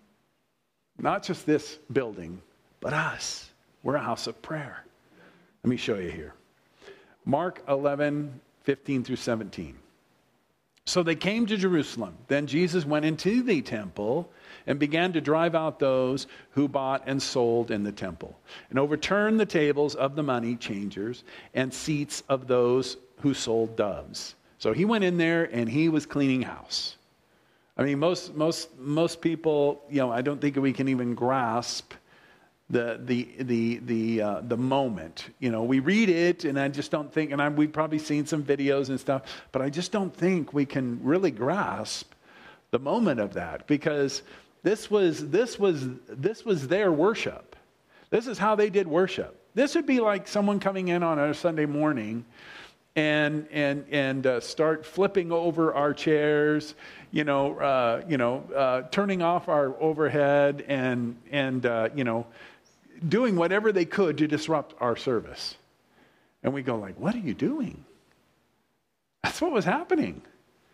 Not just this building, but us. We're a house of prayer. Let me show you here. Mark eleven, fifteen through seventeen. So they came to Jerusalem. Then Jesus went into the temple and began to drive out those who bought and sold in the temple, and overturned the tables of the money changers and seats of those who sold doves. So he went in there and he was cleaning house. I mean, most most most people, you know, I don't think we can even grasp the the the the uh, the moment. You know, we read it, and I just don't think, and I, we've probably seen some videos and stuff, but I just don't think we can really grasp the moment of that, because this was this was this was their worship. This is how they did worship. This would be like someone coming in on a Sunday morning and and and uh, start flipping over our chairs, you know, uh, you know, uh, turning off our overhead, and and uh, you know, doing whatever they could to disrupt our service. And we go like, "What are you doing?" That's what was happening.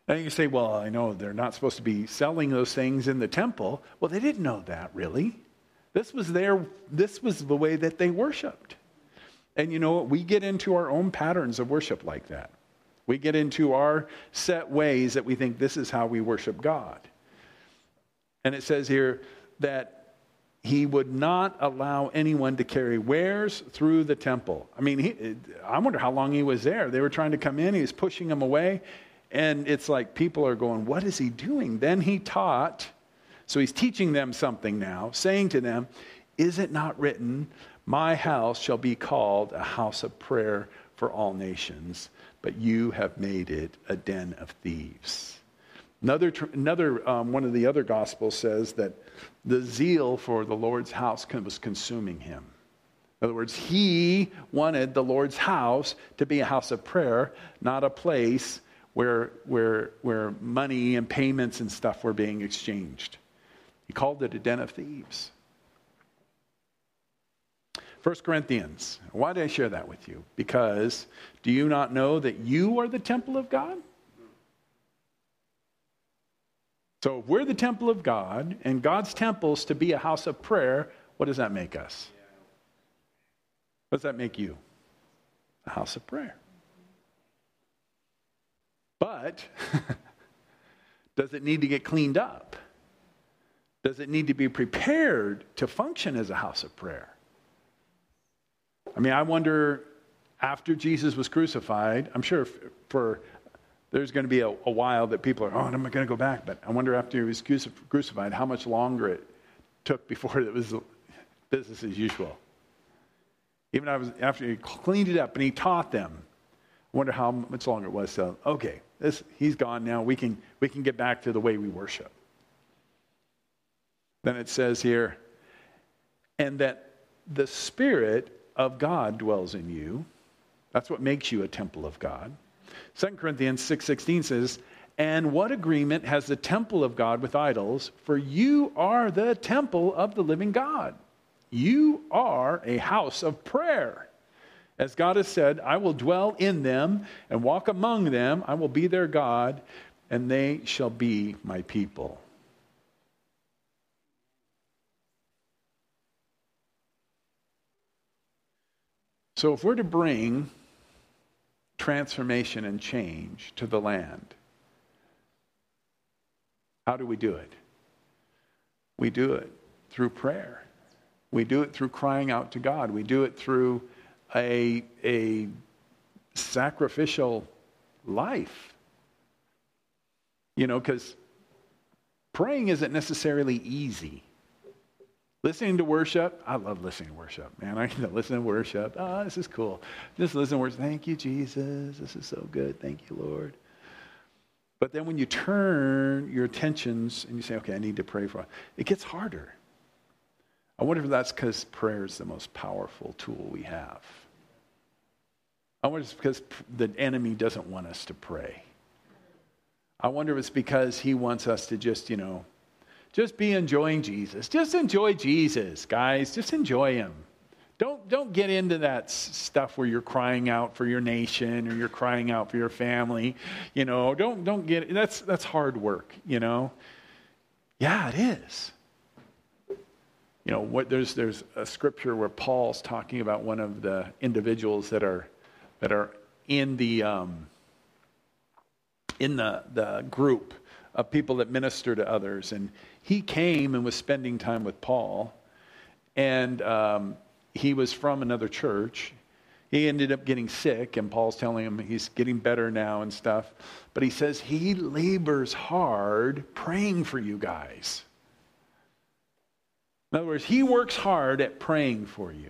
And you say, well, I know they're not supposed to be selling those things in the temple. Well, they didn't know that, really. This was their, this was the way that they worshiped. And you know what? We get into our own patterns of worship like that. We get into our set ways that we think this is how we worship God. And it says here that he would not allow anyone to carry wares through the temple. I mean, he, I wonder how long he was there. They were trying to come in. He was pushing them away. And it's like people are going, what is he doing? Then he taught. So he's teaching them something now, saying to them, is it not written, my house shall be called a house of prayer for all nations, but you have made it a den of thieves. Another, another um, one of the other gospels says that the zeal for the Lord's house was consuming him. In other words, he wanted the Lord's house to be a house of prayer, not a place where, where, where money and payments and stuff were being exchanged. He called it a den of thieves. First Corinthians. Why did I share that with you? Because do you not know that you are the temple of God? So if we're the temple of God, and God's temple is to be a house of prayer, what does that make us? What does that make you? A house of prayer. But does it need to get cleaned up? Does it need to be prepared to function as a house of prayer? I mean, I wonder, after Jesus was crucified, I'm sure for there's going to be a, a while that people are, oh, I'm not going to go back. But I wonder after he was crucified, how much longer it took before it was business as usual. Even after he cleaned it up and he taught them, I wonder how much longer it was. So, okay, this, he's gone now. We can, we can get back to the way we worship. Then it says here, and that the Spirit of God dwells in you. That's what makes you a temple of God. Second Corinthians six sixteen says, and what agreement has the temple of God with idols? For you are the temple of the living God. You are a house of prayer. As God has said, I will dwell in them and walk among them. I will be their God, and they shall be my people. So if we're to bring transformation and change to the land, how do we do it? We do it through prayer. We do it through crying out to God. We do it through a, a sacrificial life. You know, because praying isn't necessarily easy. Listening to worship, I love listening to worship, man. I can listen to worship. Oh, this is cool. Just listen to worship. Thank you, Jesus. This is so good. Thank you, Lord. But then when you turn your attentions and you say, okay, I need to pray for it, it gets harder. I wonder if that's because prayer is the most powerful tool we have. I wonder if it's because the enemy doesn't want us to pray. I wonder if it's because he wants us to just, you know, just be enjoying Jesus. Just enjoy Jesus, guys. Just enjoy him. Don't, don't get into that stuff where you're crying out for your nation or you're crying out for your family. You know, don't, don't get, that's, that's hard work, you know. Yeah, it is. You know, what, there's, there's a scripture where Paul's talking about one of the individuals that are, that are in the, um, in the, the group of people that minister to others. And he came and was spending time with Paul. And um, he was from another church. He ended up getting sick, and Paul's telling him he's getting better now and stuff. But he says he labors hard praying for you guys. In other words, he works hard at praying for you.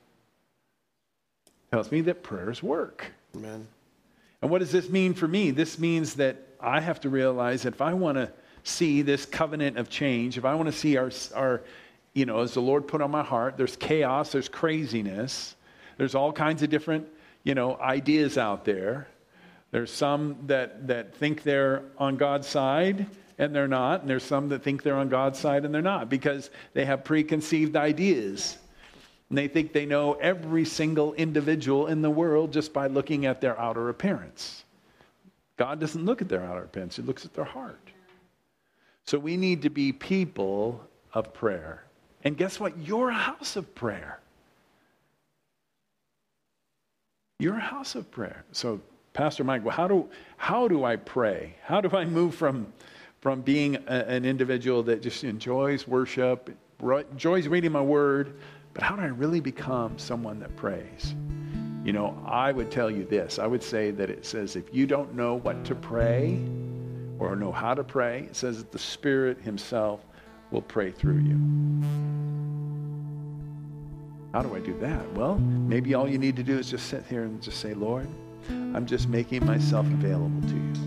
Tells me that prayers work. Amen. And what does this mean for me? This means that I have to realize that if I want to see this covenant of change, if I want to see our, our, you know, as the Lord put on my heart, there's chaos, there's craziness, there's all kinds of different, you know, ideas out there. There's some that, that think they're on God's side and they're not, and there's some that think they're on God's side and they're not because they have preconceived ideas. And they think they know every single individual in the world just by looking at their outer appearance. God doesn't look at their outer appearance. He looks at their heart. So we need to be people of prayer. And guess what? You're a house of prayer. You're a house of prayer. So, Pastor Mike, well, how do how do I pray? How do I move from from being a, an individual that just enjoys worship, enjoys reading my word, but how do I really become someone that prays? You know, I would tell you this. I would say that it says if you don't know what to pray or know how to pray, it says that the Spirit himself will pray through you. How do I do that? Well, maybe all you need to do is just sit here and just say, Lord, I'm just making myself available to you.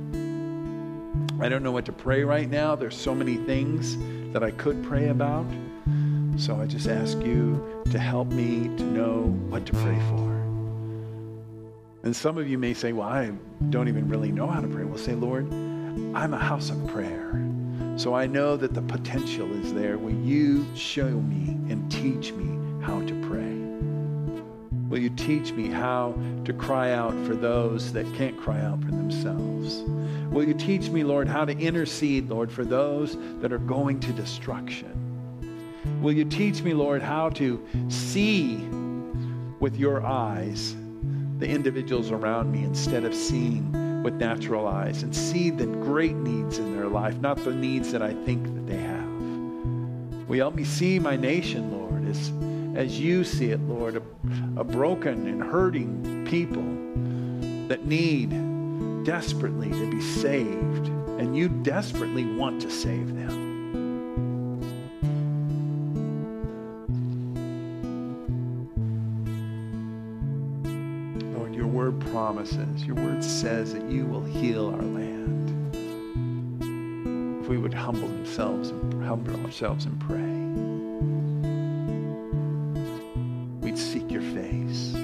I don't know what to pray right now. There's so many things that I could pray about. So I just ask you to help me to know what to pray for. And some of you may say, well, I don't even really know how to pray. We'll say, Lord, I'm a house of prayer. So I know that the potential is there. Will you show me and teach me how to pray? Will you teach me how to cry out for those that can't cry out for themselves? Will you teach me, Lord, how to intercede, Lord, for those that are going to destruction? Will you teach me, Lord, how to see with your eyes the individuals around me instead of seeing with natural eyes, and see the great needs in their life, not the needs that I think that they have? Will you help me see my nation, Lord, as, as you see it, Lord, a, a broken and hurting people that need desperately to be saved, and you desperately want to save them. Promises. Your word says that you will heal our land. If we would humble themselves and humble ourselves and pray, we'd seek your face.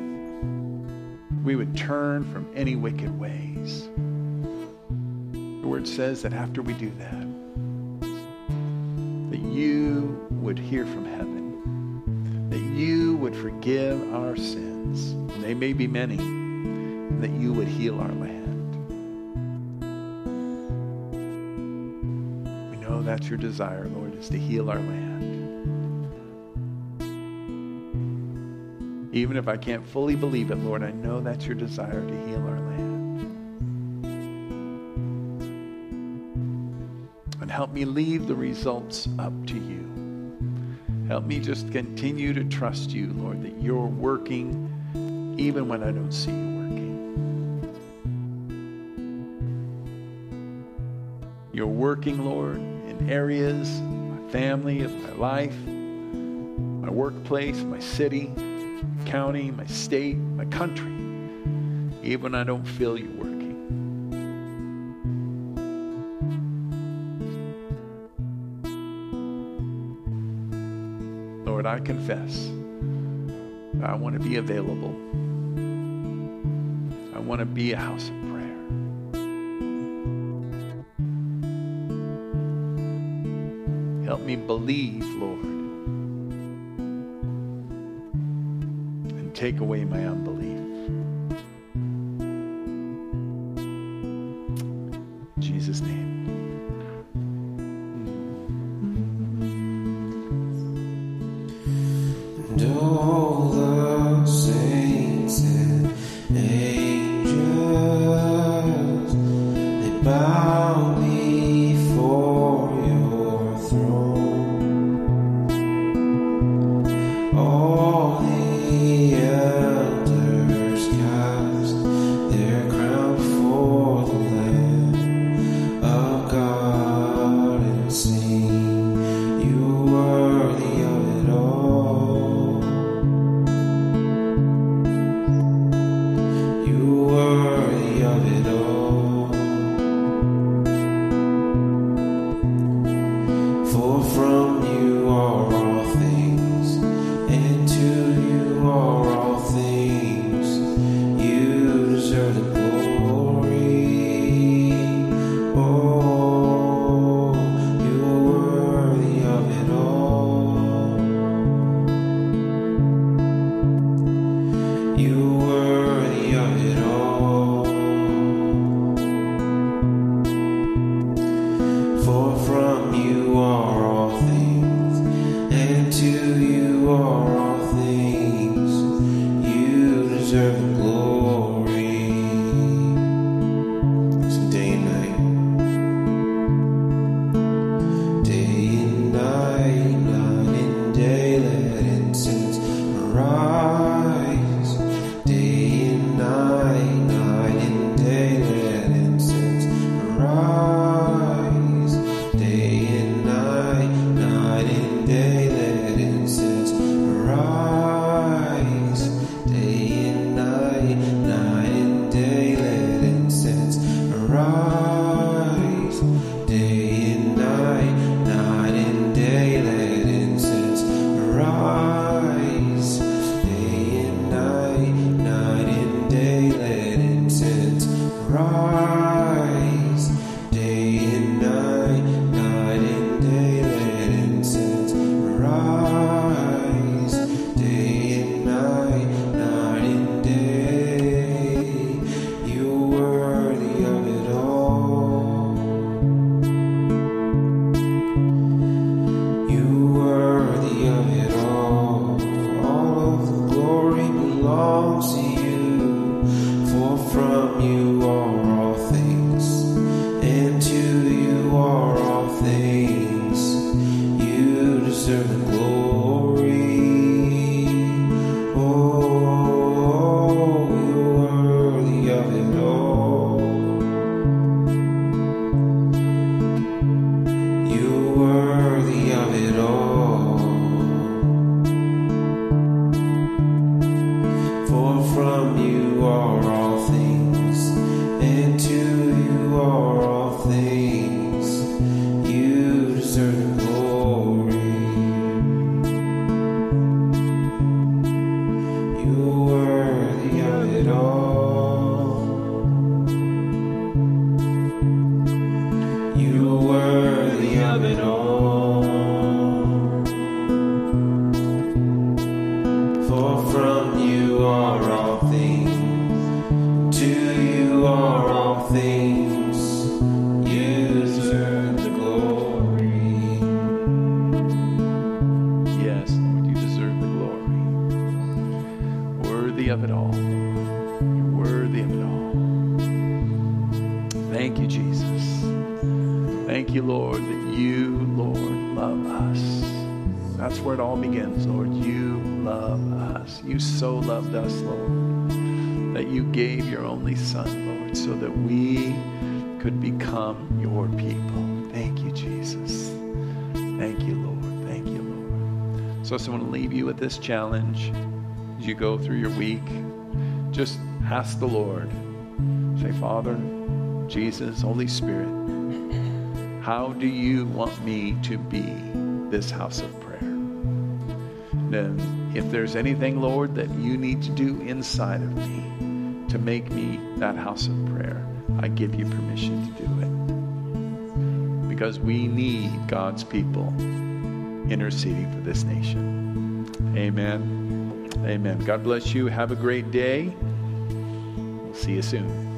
We would turn from any wicked ways. Your word says that after we do that, that you would hear from heaven, that you would forgive our sins, and they may be many, that you would heal our land. We know that's your desire, Lord, is to heal our land. Even if I can't fully believe it, Lord, I know that's your desire to heal our land. And help me leave the results up to you. Help me just continue to trust you, Lord, that you're working even when I don't see you working. You're working, Lord, in areas, my family, of my life, my workplace, my city, my county, my state, my country, even when I don't feel you working. Lord, I confess I want to be available. I want to be a house of prayer. Help me believe, Lord, and take away my unbelief. In Jesus' name. And all the saints and angels, they bow before your throne. All the elders cast their crown before the Lamb of God and sing, you worthy of it all. You worthy of it all. day and night, night and day, let incense arise. Day and night, night and day, let incense arise. Day and night, night and day, let incense arise. Day and night, night and day, you're worthy of it all. You're worthy of it all. All of the glory belongs to you, for from you are all things, and to you are all things. You deserve the glory. Oh, you're worthy of it all. You're worthy of it all. For from you are all things, and to you are all things. You deserve the glory. You're worthy of it all. You're worthy of it all. For from you are all things, to you are all things. You deserve the glory. Yes, Lord, you deserve the glory. Worthy of it all. You're worthy of it all. Thank you, Jesus. Thank you, Lord, that you, Lord, love us. That's where it all begins, Lord. You love us. You so loved us, Lord, that you gave your only Son, Lord, so that we could become your people. Thank you, Jesus. Thank you, Lord. Thank you, Lord. So I just want to leave you with this challenge as you go through your week. Just ask the Lord. Say, Father, Jesus, Holy Spirit, how do you want me to be this house of prayer? Then, if there's anything, Lord, that you need to do inside of me to make me that house of prayer, I give you permission to do it. Because we need God's people interceding for this nation. Amen. Amen. God bless you. Have a great day. We'll see you soon.